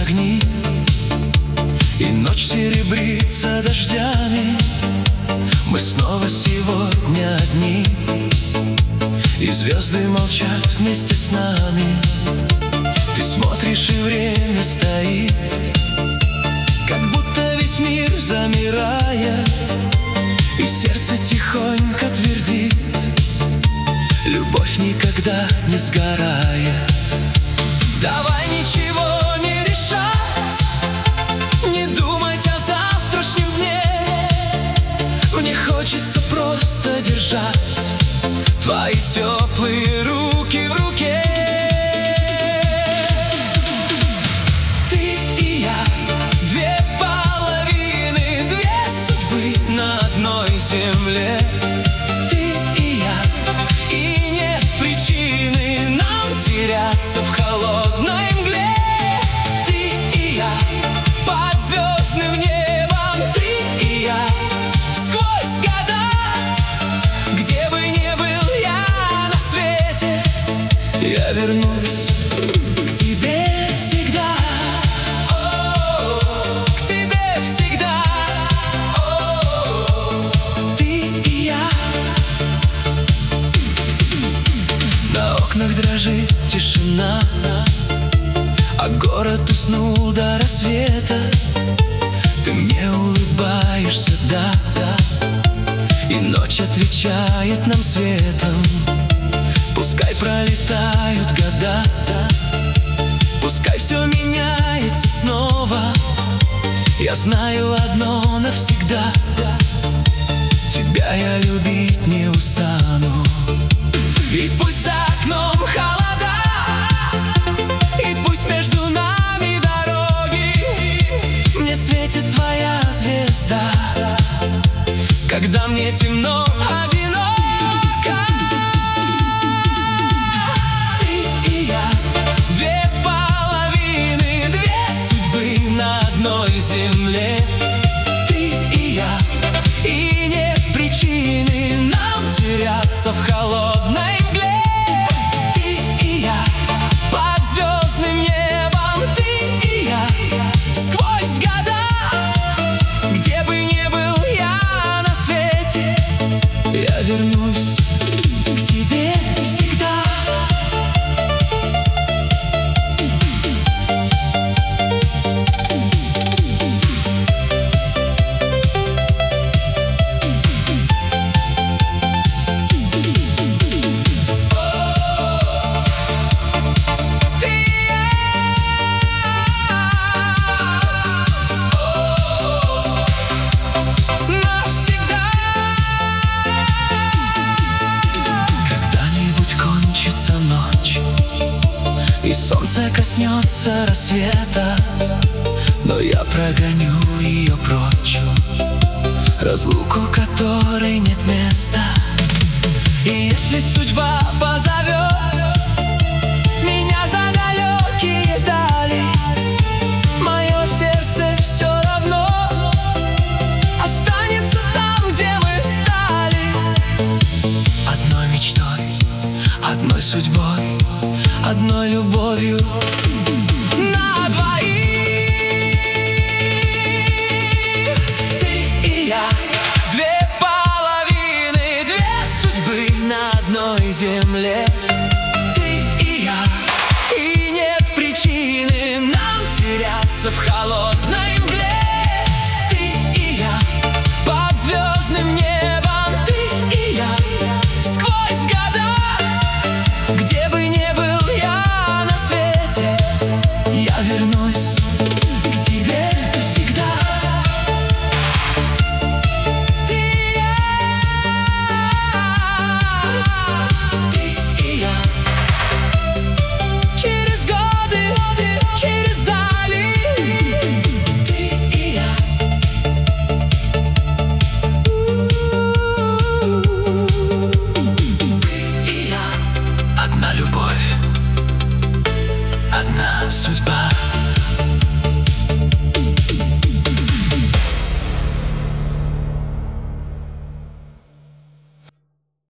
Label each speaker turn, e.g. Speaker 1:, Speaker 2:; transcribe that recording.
Speaker 1: огни, и ночь серебрится дождями. Мы снова сегодня одни, и звезды молчат вместе с нами. Ты смотришь, и время стоит, как будто весь мир замирает, и сердце тихонько твердит: любовь никогда не сгорает. Давай ничего не решать, не думать о завтрашнем дне. Мне хочется просто держать твои теплые руки в руке. Ты и я, две половины, две судьбы на одной земле. Ты и я, и нет причины нам теряться в холодной мгле. Ты и я, под звездным небом. Ты и я, сквозь года, где бы ни был я на свете, я вернусь к тебе всегда. К тебе всегда. Ты и я. На окнах дрожит тишина, а город уснул до рассвета. Ты мне улыбаешься, да, и ночь отвечает нам светом. Пускай пролетают года, пускай все меняется снова, я знаю одно навсегда: тебя я любить не устану. И пусть за окном холода, и пусть между нами дороги, мне светит твоя звезда, когда мне темно, одиноко. Ты и я, две половины, две судьбы на одной земле. Ты и я, и нет причины нам теряться в холодной мгле. Ты и я, под звездным небом. Ты и я, сквозь года, где бы ни был я на свете, я вернусь к тебе всегда. И солнце коснется рассвета, но я прогоню ее прочь, разлуку которой нет места. И если судьба позовет меня за далекие дали, мое сердце все равно останется там, где мы стали. Одной мечтой, одной судьбой, одной любовью на двоих. Ты и я, две половины, две судьбы на одной земле. Ты и я, и нет причины нам теряться в холодной